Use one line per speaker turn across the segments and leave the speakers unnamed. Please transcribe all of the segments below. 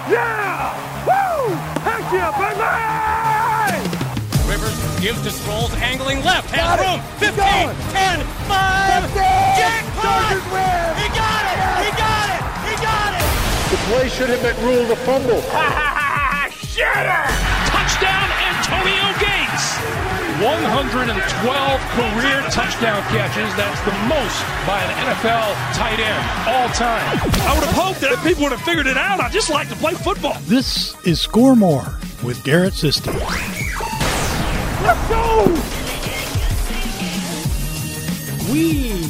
Yeah! Woo! Heck yeah, baby!
Rivers gives to Sproles, angling left, has room, 15, 10, 5,
15!
jackpot!
Chargers win!
He got it! He got it! He got it!
The play should have been ruled a fumble.
Shitter!
Touchdown, Antonio Gates! 112 career touchdown catches. That's the most by an NFL tight end all time.
I would have hoped that people would have figured it out. I just like to play football.
This is Score More with Garrett Sisti.
Let's go!
We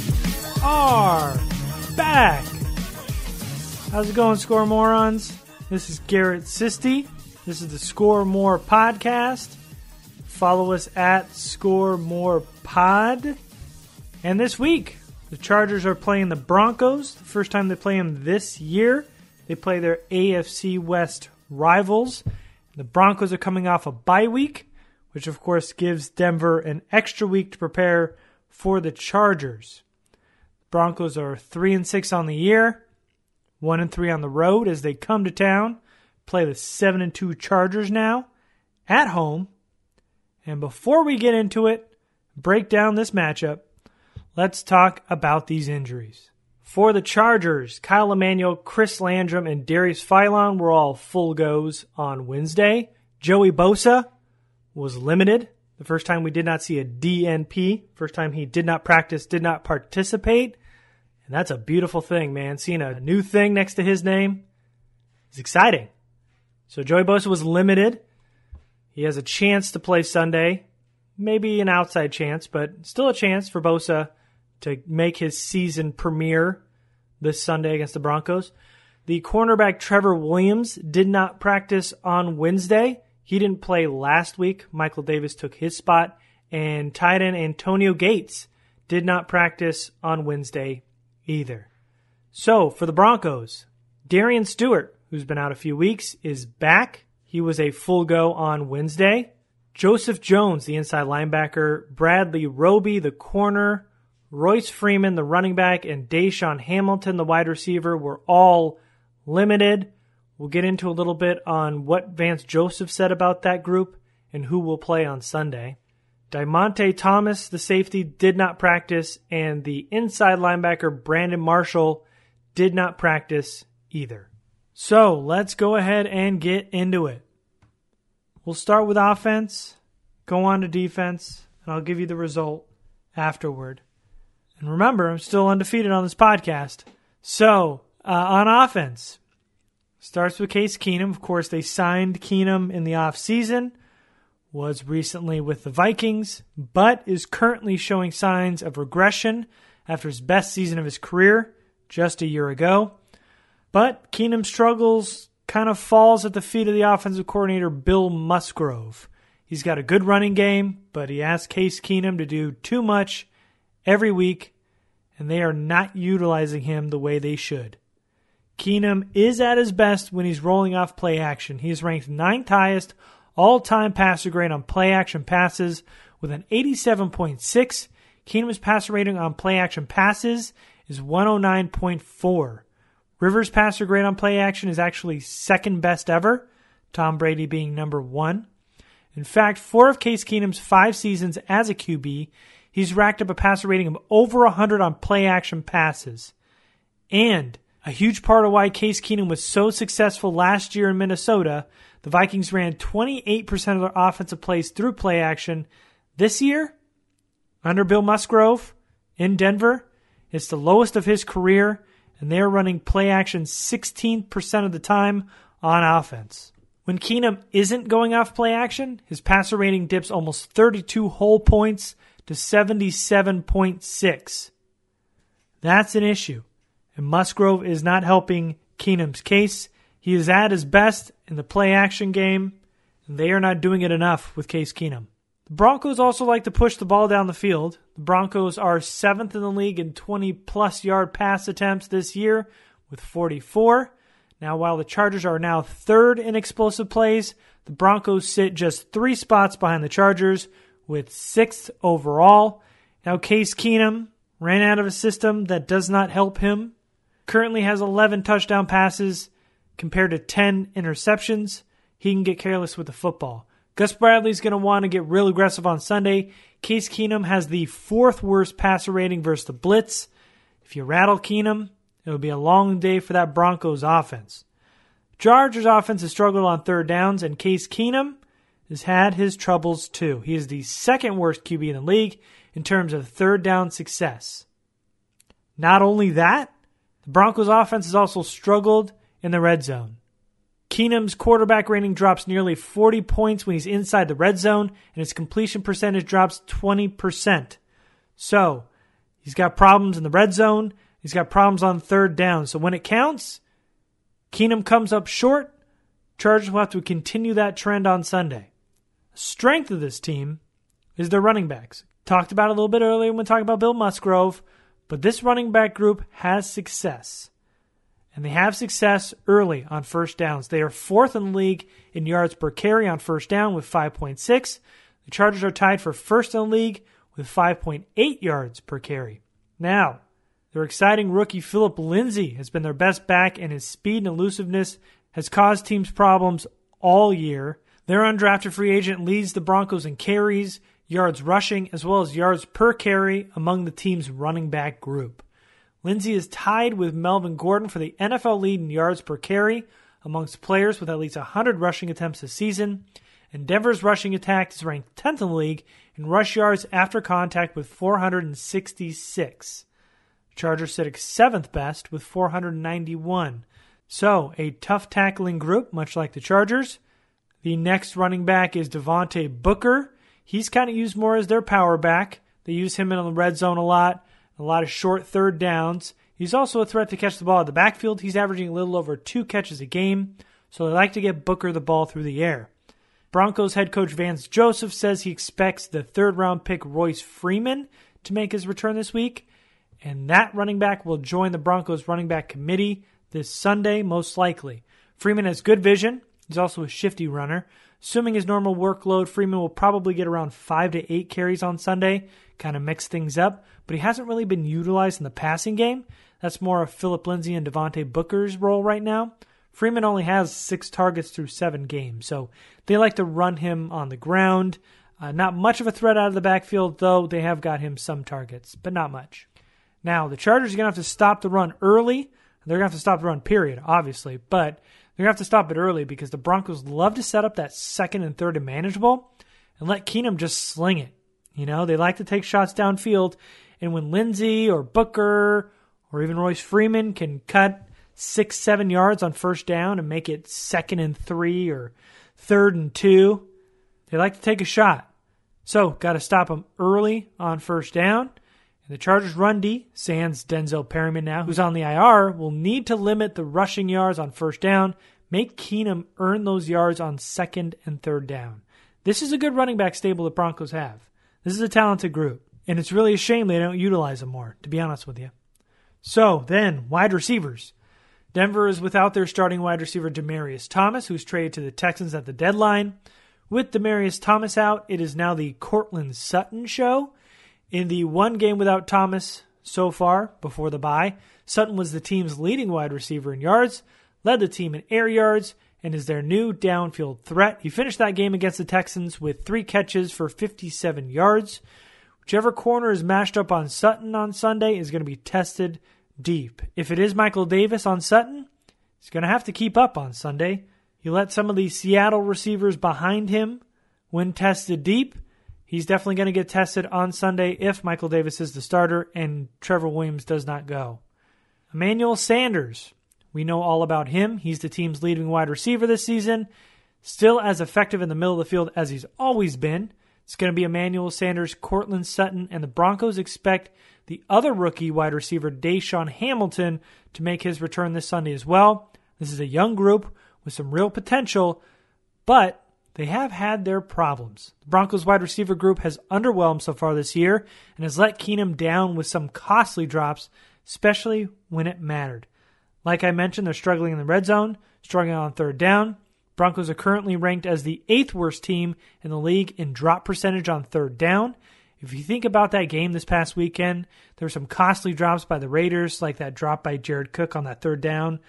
are back. How's it going, Score Morons? This is Garrett Sisti. This is the Score More podcast. Follow us at Score More Pod. And this week, the Chargers are playing the Broncos. The first time they play them this year. They play their AFC West rivals. The Broncos are coming off a bye week, which of course gives Denver an extra week to prepare for the Chargers. The Broncos are 3-6 on the year, 1-3 on the road as they come to town, play the 7-2 Chargers now at home. And before we get into it, break down this matchup, let's talk about these injuries. For the Chargers, Kyle Emanuel, Chris Landrum, and Darius Philon were all full goes on Wednesday. Joey Bosa was limited. The first time we did not see a DNP. First time he did not practice, did not participate. And that's a beautiful thing, man. Seeing a new thing next to his name is exciting. So Joey Bosa was limited. He has a chance to play Sunday. Maybe an outside chance, but still a chance for Bosa to make his season premiere this Sunday against the Broncos. The cornerback Trevor Williams did not practice on Wednesday. He didn't play last week. Michael Davis took his spot. And tight end Antonio Gates did not practice on Wednesday either. So, for the Broncos, Darian Stewart, who's been out a few weeks, is back. He was a full go on Wednesday. Joseph Jones, the inside linebacker, Bradley Roby, the corner, Royce Freeman, the running back, and Deshaun Hamilton, the wide receiver, were all limited. We'll get into a little bit on what Vance Joseph said about that group and who will play on Sunday. Diamante Thomas, the safety, did not practice, and the inside linebacker, Brandon Marshall, did not practice either. So let's go ahead and get into it. We'll start with offense, go on to defense, and I'll give you the result afterward. And remember, I'm still undefeated on this podcast. So, on offense, starts with Case Keenum. Of course, they signed Keenum in the offseason, was recently with the Vikings, but is currently showing signs of regression after his best season of his career just a year ago. But Keenum struggles, kind of falls at the feet of the offensive coordinator, Bill Musgrove. He's got a good running game, but he asked Case Keenum to do too much every week, and they are not utilizing him the way they should. Keenum is at his best when he's rolling off play action. He is ranked 9th highest all-time passer grade on play action passes with an 87.6. Keenum's passer rating on play action passes is 109.4. Rivers' passer grade on play action is actually second best ever, Tom Brady being number 1. In fact, 4 of Case Keenum's 5 seasons as a QB, he's racked up a passer rating of over 100 on play action passes. And a huge part of why Case Keenum was so successful last year in Minnesota, the Vikings ran 28% of their offensive plays through play action. This year, under Bill Musgrove in Denver, it's the lowest of his career, and they're running play action 16% of the time on offense. When Keenum isn't going off play action, his passer rating dips almost 32 whole points to 77.6. That's an issue, and Musgrove is not helping Keenum's case. He is at his best in the play action game, and they are not doing it enough with Case Keenum. The Broncos also like to push the ball down the field. The Broncos are 7th in the league in 20-plus yard pass attempts this year with 44. Now, while the Chargers are now 3rd in explosive plays, the Broncos sit just 3 spots behind the Chargers with 6th overall. Now, Case Keenum ran out of a system that does not help him. Currently has 11 touchdown passes, compared to 10 interceptions. He can get careless with the football. Gus Bradley's going to want to get real aggressive on Sunday. Case Keenum has the 4th worst passer rating versus the blitz. If you rattle Keenum, it'll be a long day for that Broncos offense. Chargers offense has struggled on third downs, and Case Keenum has had his troubles too. He is the 2nd worst QB in the league in terms of third down success. Not only that, the Broncos offense has also struggled in the red zone. Keenum's quarterback rating drops nearly 40 points when he's inside the red zone, and his completion percentage drops 20%. So, he's got problems in the red zone. He's got problems on third down. So when it counts, Keenum comes up short. Chargers will have to continue that trend on Sunday. The strength of this team is their running backs. Talked about it a little bit earlier when we talked about Bill Musgrove, but this running back group has success. And they have success early on first downs. They are 4th in the league in yards per carry on first down with 5.6. The Chargers are tied for 1st in the league with 5.8 yards per carry. Now, their exciting rookie Philip Lindsay has been their best back, and his speed and elusiveness has caused teams problems all year. Their undrafted free agent leads the Broncos in carries, yards rushing, as well as yards per carry among the team's running back group. Lindsay is tied with Melvin Gordon for the NFL lead in yards per carry amongst players with at least 100 rushing attempts this season, and Denver's rushing attack is ranked 10th in the league in rush yards after contact with 466. Chargers sit 7th best with 491. So, a tough tackling group, much like the Chargers. The next running back is Devontae Booker. He's kind of used more as their power back. They use him in the red zone a lot of short third downs. He's also a threat to catch the ball at the backfield. He's averaging a little over 2 catches a game, so they like to get Booker the ball through the air. Broncos head coach Vance Joseph says he expects the 3rd-round pick Royce Freeman to make his return this week, and that running back will join the Broncos running back committee this Sunday, most likely. Freeman has good vision. He's also a shifty runner. Assuming his normal workload, Freeman will probably get around 5 to 8 carries on Sunday, kind of mix things up, but he hasn't really been utilized in the passing game. That's more of Philip Lindsay and Devontae Booker's role right now. Freeman only has 6 targets through 7 games, so they like to run him on the ground. Not much of a threat out of the backfield, though. They have got him some targets, but not much. Now, the Chargers are going to have to stop the run early. They're going to have to stop the run, period, obviously, but they're going to have to stop it early because the Broncos love to set up that 2nd and 3rd and manageable and let Keenum just sling it. You know, they like to take shots downfield, and when Lindsay or Booker or even Royce Freeman can cut 6-7 yards on first down and make it 2nd and 3 or 3rd and 2, they like to take a shot. So, got to stop them early on first down. And the Chargers run D, sans Denzel Perryman now, who's on the IR, will need to limit the rushing yards on first down, make Keenum earn those yards on 2nd and 3rd down. This is a good running back stable the Broncos have. This is a talented group, and it's really a shame they don't utilize them more, to be honest with you. So, then, wide receivers. Denver is without their starting wide receiver Demaryius Thomas, who's traded to the Texans at the deadline. With Demaryius Thomas out, it is now the Courtland Sutton show. In the one game without Thomas so far, before the bye, Sutton was the team's leading wide receiver in yards, led the team in air yards, and is their new downfield threat. He finished that game against the Texans with 3 catches for 57 yards. Whichever corner is matched up on Sutton on Sunday is going to be tested deep. If it is Michael Davis on Sutton, he's going to have to keep up on Sunday. He let some of the Seattle receivers behind him when tested deep. He's definitely going to get tested on Sunday if Michael Davis is the starter and Trevor Williams does not go. Emmanuel Sanders, we know all about him. He's the team's leading wide receiver this season. Still as effective in the middle of the field as he's always been. It's going to be Emmanuel Sanders, Courtland Sutton, and the Broncos expect the other rookie wide receiver, Deshaun Hamilton, to make his return this Sunday as well. This is a young group with some real potential, but they have had their problems. The Broncos wide receiver group has underwhelmed so far this year and has let Keenum down with some costly drops, especially when it mattered. Like I mentioned, they're struggling in the red zone, struggling on third down. Broncos are currently ranked as the 8th worst team in the league in drop percentage on third down. If you think about that game this past weekend, there were some costly drops by the Raiders, like that drop by Jared Cook on that third down,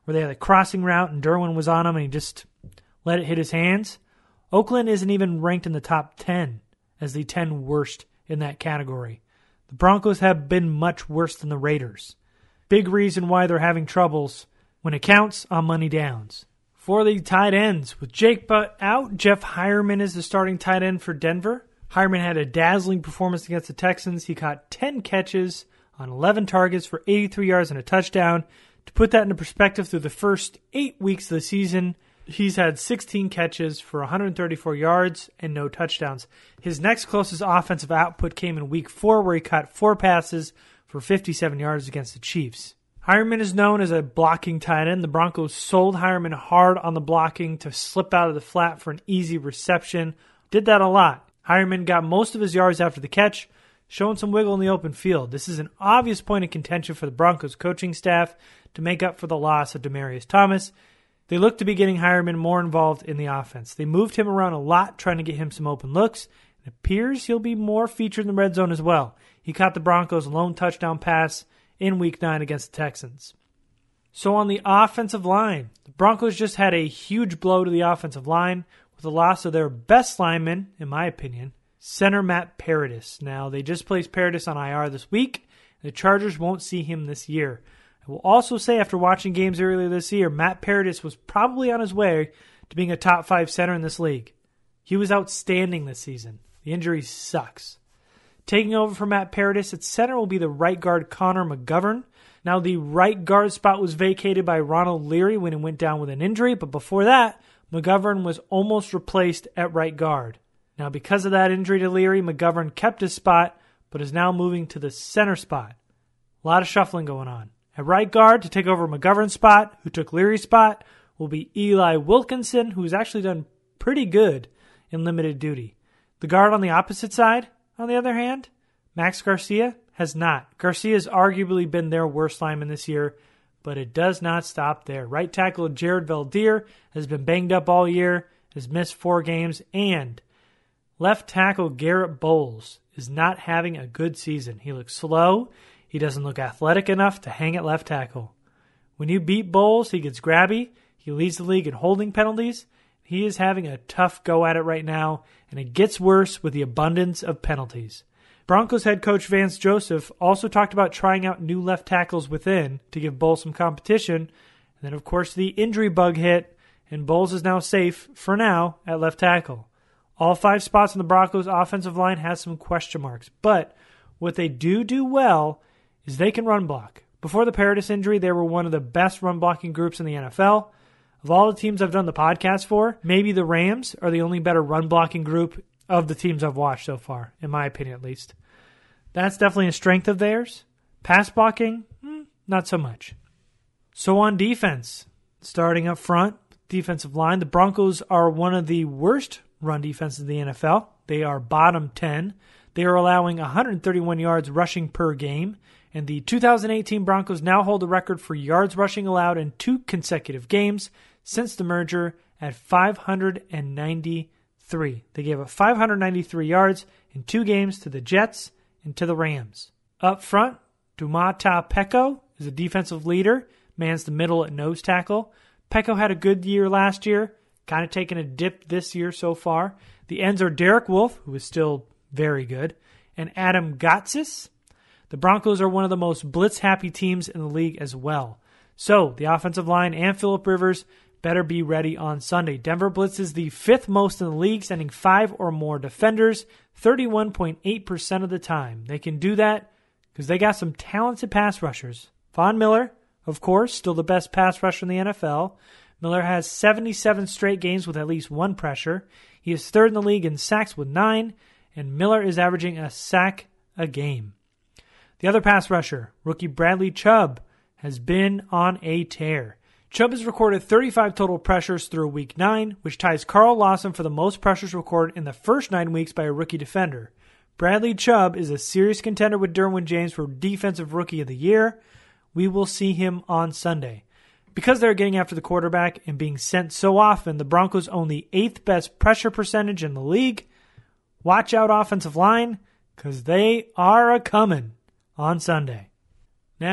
where they had a crossing route and Derwin was on him and he just let it hit his hands. Oakland isn't even ranked in the top 10 as the 10 worst in that category. The Broncos have been much worse than the Raiders. Big reason why they're having troubles when it counts on money downs. For the tight ends, with Jake Butt out, Jeff Heuerman is the starting tight end for Denver. Heuerman had a dazzling performance against the Texans. He caught 10 catches on 11 targets for 83 yards and a touchdown. To put that into perspective, through the first 8 weeks of the season, he's had 16 catches for 134 yards and no touchdowns. His next closest offensive output came in Week 4, where he caught 4 passes for 57 yards against the Chiefs. Heuerman is known as a blocking tight end. The Broncos sold Heuerman hard on the blocking to slip out of the flat for an easy reception. Did that a lot. Heuerman got most of his yards after the catch, showing some wiggle in the open field. This is an obvious point of contention for the Broncos coaching staff to make up for the loss of Demaryius Thomas. They look to be getting Heuerman more involved in the offense. They moved him around a lot, trying to get him some open looks. It appears he'll be more featured in the red zone as well. He caught the Broncos' lone touchdown pass in Week 9 against the Texans. So on the offensive line, the Broncos just had a huge blow to the offensive line with the loss of their best lineman, in my opinion, center Matt Paradis. Now, they just placed Paradis on IR this week. The Chargers won't see him this year. I will also say, after watching games earlier this year, Matt Paradis was probably on his way to being a top 5 center in this league. He was outstanding this season. The injury sucks. Taking over for Matt Paradis at center will be the right guard Connor McGovern. Now, the right guard spot was vacated by Ronald Leary when he went down with an injury, but before that, McGovern was almost replaced at right guard. Now, because of that injury to Leary, McGovern kept his spot, but is now moving to the center spot. A lot of shuffling going on. At right guard, to take over McGovern's spot, who took Leary's spot, will be Eli Wilkinson, who's actually done pretty good in limited duty. The guard on the opposite side, on the other hand, Max Garcia, has not. Garcia's arguably been their worst lineman this year, but it does not stop there. Right tackle Jared Valdir has been banged up all year, has missed 4 games, and left tackle Garrett Bowles is not having a good season. He looks slow. He doesn't look athletic enough to hang at left tackle. When you beat Bowles, he gets grabby. He leads the league in holding penalties. He is having a tough go at it right now, and it gets worse with the abundance of penalties. Broncos head coach Vance Joseph also talked about trying out new left tackles within to give Bowles some competition. And then, of course, the injury bug hit, and Bowles is now safe, for now, at left tackle. All 5 spots in the Broncos' offensive line has some question marks, but what they do well is they can run block. Before the Paradis injury, they were one of the best run blocking groups in the NFL. Of all the teams I've done the podcast for, maybe the Rams are the only better run blocking group of the teams I've watched so far, in my opinion at least. That's definitely a strength of theirs. Pass blocking, not so much. So on defense, starting up front, defensive line, the Broncos are one of the worst run defenses in the NFL. They are bottom 10. They are allowing 131 yards rushing per game. And the 2018 Broncos now hold the record for yards rushing allowed in 2 consecutive games since the merger at 593. They gave up 593 yards in 2 games to the Jets and to the Rams. Up front, Dumata Peko is a defensive leader, mans the middle at nose tackle. Peko had a good year last year, kind of taken a dip this year so far. The ends are Derek Wolfe, who is still very good, and Adam Gotsis. The Broncos are one of the most blitz-happy teams in the league as well. So, the offensive line and Phillip Rivers better be ready on Sunday. Denver blitzes the 5th most in the league, sending 5 or more defenders 31.8% of the time. They can do that because they got some talented pass rushers. Von Miller, of course, still the best pass rusher in the NFL. Miller has 77 straight games with at least 1 pressure. He is 3rd in the league in sacks with 9, and Miller is averaging a sack a game. The other pass rusher, rookie Bradley Chubb, has been on a tear. Chubb has recorded 35 total pressures through Week 9, which ties Carl Lawson for the most pressures recorded in the first 9 weeks by a rookie defender. Bradley Chubb is a serious contender with Derwin James for Defensive Rookie of the Year. We will see him on Sunday. Because they're getting after the quarterback and being sent so often, the Broncos own the 8th best pressure percentage in the league. Watch out, offensive line, because they are a-coming on Sunday. Now,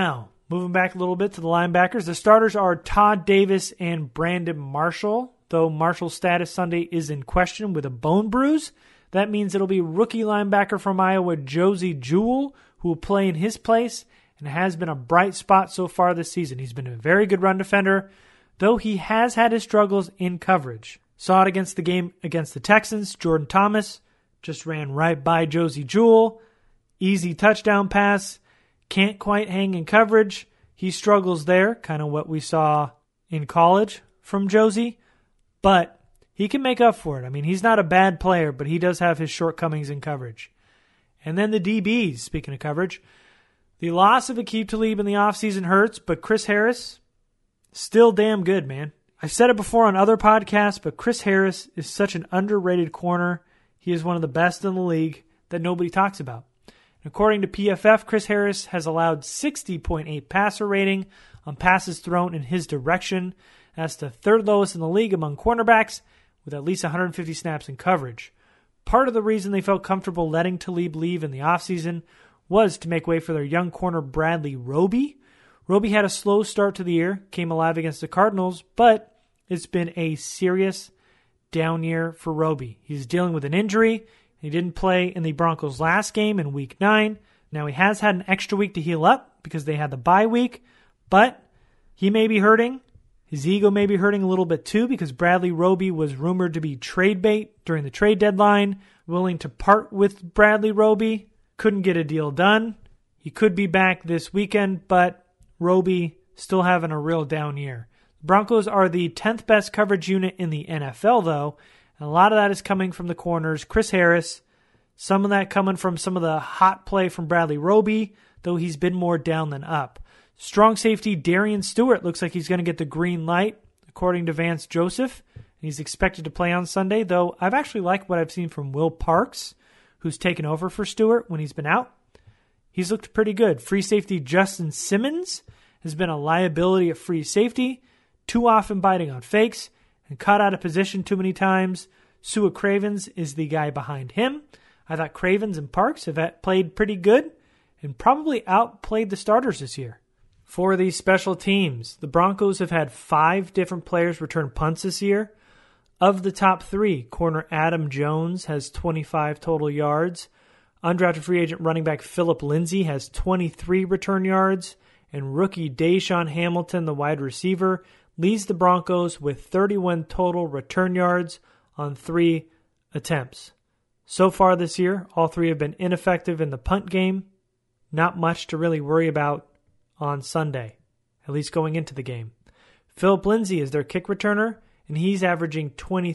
Moving back a little bit to the linebackers, the starters are Todd Davis and Brandon Marshall, though Marshall's status Sunday is in question with a bone bruise. That means it'll be rookie linebacker from Iowa, Josey Jewell, who will play in his place and has been a bright spot so far this season. He's been a very good run defender, though he has had his struggles in coverage. Saw it against the game against the Texans. Jordan Thomas just ran right by Josey Jewell. Easy touchdown pass. Can't quite hang in coverage. He struggles there, kind of what we saw in college from Josey. But he can make up for it. I mean, he's not a bad player, but he does have his shortcomings in coverage. And then the DBs, speaking of coverage, the loss of Aqib Talib in the offseason hurts, but Chris Harris, still damn good, man. I've said it before on other podcasts, but Chris Harris is such an underrated corner. He is one of the best in the league that nobody talks about. According to PFF, Chris Harris has allowed 60.8 passer rating on passes thrown in his direction. That's the third lowest in the league among cornerbacks with at least 150 snaps in coverage. Part of the reason they felt comfortable letting Talib leave in the offseason was to make way for their young corner Bradley Roby. Roby had a slow start to the year, came alive against the Cardinals, but it's been a serious down year for Roby. He's dealing with an injury. He didn't play in the Broncos' last game in Week 9. Now he has had an extra week to heal up because they had the bye week, but he may be hurting. His ego may be hurting a little bit too because Bradley Roby was rumored to be trade bait during the trade deadline, willing to part with Bradley Roby. Couldn't get a deal done. He could be back this weekend, but Roby still having a real down year. The Broncos are the 10th best coverage unit in the NFL, though, and a lot of that is coming from the corners. Chris Harris, some of that coming from some of the hot play from Bradley Roby, though he's been more down than up. Strong safety Darian Stewart looks like he's going to get the green light, according to Vance Joseph. He's expected to play on Sunday, though I've actually liked what I've seen from Will Parks, who's taken over for Stewart when he's been out. He's looked pretty good. Free safety Justin Simmons has been a liability at free safety, too often biting on fakes, and caught out of position too many times. Sua Cravens is the guy behind him. I thought Cravens and Parks have played pretty good and probably outplayed the starters this year. For the special teams, the Broncos have had 5 different players return punts this year. Of the top 3, corner Adam Jones has 25 total yards. Undrafted free agent running back Philip Lindsay has 23 return yards. And rookie Deshaun Hamilton, the wide receiver, leads the Broncos with 31 total return yards on 3 attempts. So far this year, all 3 have been ineffective in the punt game. Not much to really worry about on Sunday, at least going into the game. Philip Lindsay is their kick returner, and he's averaging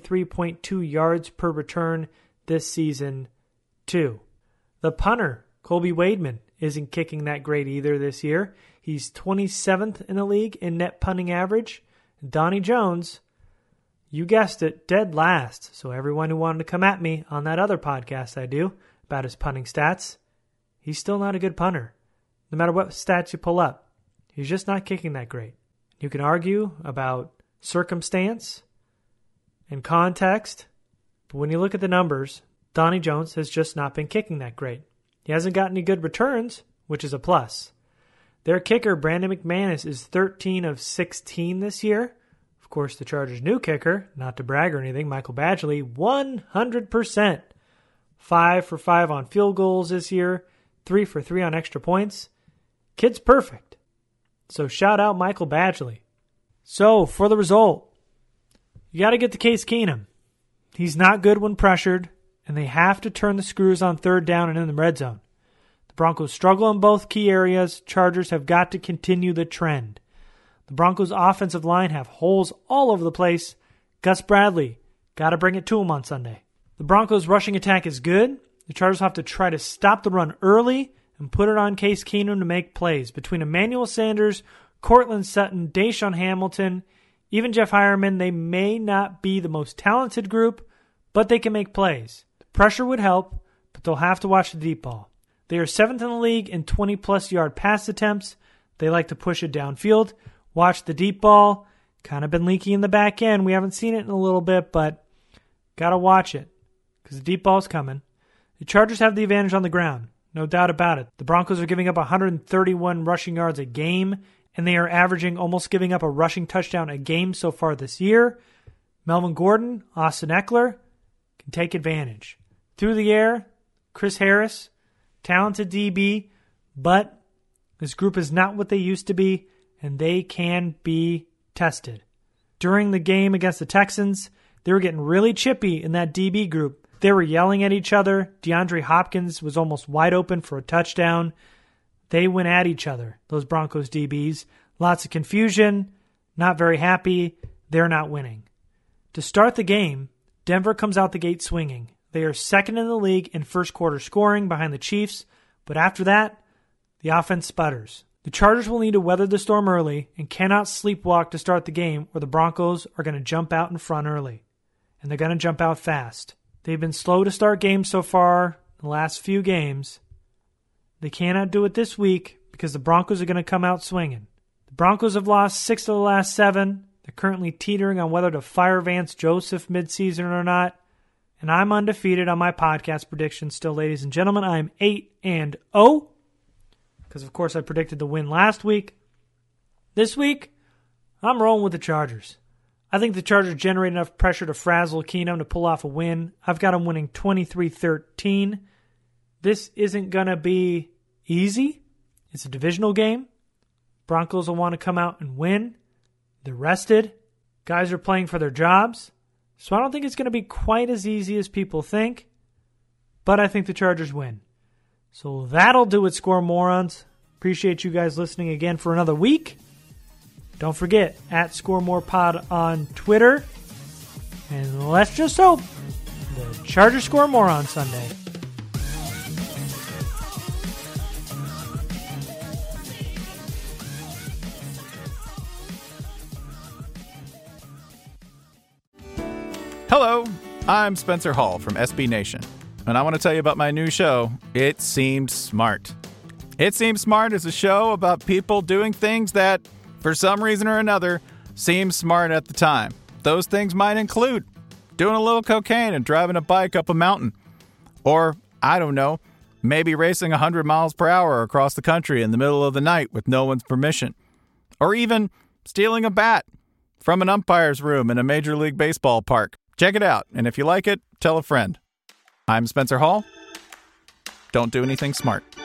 23.2 yards per return this season, too. The punter, Colby Wademan, isn't kicking that great either this year. He's 27th in the league in net punting average. Donnie Jones, you guessed it, dead last. So everyone who wanted to come at me on that other podcast I do about his punting stats, he's still not a good punter. No matter what stats you pull up, he's just not kicking that great. You can argue about circumstance and context, but when you look at the numbers, Donnie Jones has just not been kicking that great. He hasn't got any good returns, which is a plus. Their kicker, Brandon McManus, is 13 of 16 this year. Of course, the Chargers' new kicker, not to brag or anything, Michael Badgley, 100%. 5 for 5 on field goals this year, 3 for 3 on extra points. Kid's perfect. So shout out Michael Badgley. So, for the result, you got to get to Case Keenum. He's not good when pressured, and they have to turn the screws on third down and in the red zone. The Broncos struggle in both key areas. Chargers have got to continue the trend. The Broncos' offensive line have holes all over the place. Gus Bradley, got to bring it to him on Sunday. The Broncos' rushing attack is good. The Chargers have to try to stop the run early and put it on Case Keenum to make plays. Between Emmanuel Sanders, Cortland Sutton, Deshaun Hamilton, even Jeff Hireman, they may not be the most talented group, but they can make plays. The pressure would help, but they'll have to watch the deep ball. They are 7th in the league in 20-plus yard pass attempts. They like to push it downfield. Watch the deep ball. Kind of been leaky in the back end. We haven't seen it in a little bit, but got to watch it because the deep ball's coming. The Chargers have the advantage on the ground. No doubt about it. The Broncos are giving up 131 rushing yards a game, and they are averaging almost giving up a rushing touchdown a game so far this year. Melvin Gordon, Austin Eckler can take advantage. Through the air, Chris Harris, talented DB, but this group is not what they used to be, and they can be tested. During the game against the Texans, they were getting really chippy in that DB group. They were yelling at each other. DeAndre Hopkins was almost wide open for a touchdown. They went at each other, those Broncos DBs. Lots of confusion, not very happy. They're not winning. To start the game, Denver comes out the gate swinging. They are second in the league in first quarter scoring behind the Chiefs, but after that, the offense sputters. The Chargers will need to weather the storm early and cannot sleepwalk to start the game, or the Broncos are going to jump out in front early. And they're going to jump out fast. They've been slow to start games so far in the last few games. They cannot do it this week because the Broncos are going to come out swinging. The Broncos have lost 6 of the last 7. They're currently teetering on whether to fire Vance Joseph midseason or not. And I'm undefeated on my podcast predictions still, ladies and gentlemen. I'm 8-0 because, of course, I predicted the win last week. This week, I'm rolling with the Chargers. I think the Chargers generate enough pressure to frazzle Keenum to pull off a win. I've got them winning 23-13. This isn't going to be easy. It's a divisional game. Broncos will want to come out and win. They're rested. Guys are playing for their jobs. So I don't think it's going to be quite as easy as people think. But I think the Chargers win. So that'll do it, Score Morons. Appreciate you guys listening again for another week. Don't forget, @ScoreMorePod on Twitter. And let's just hope the Chargers score more on Sunday.
Hello, I'm Spencer Hall from SB Nation, and I want to tell you about my new show, It Seems Smart. It Seems Smart is a show about people doing things that, for some reason or another, seem smart at the time. Those things might include doing a little cocaine and driving a bike up a mountain. Or, I don't know, maybe racing 100 miles per hour across the country in the middle of the night with no one's permission. Or even stealing a bat from an umpire's room in a Major League Baseball park. Check it out, and if you like it, tell a friend. I'm Spencer Hall. Don't do anything smart.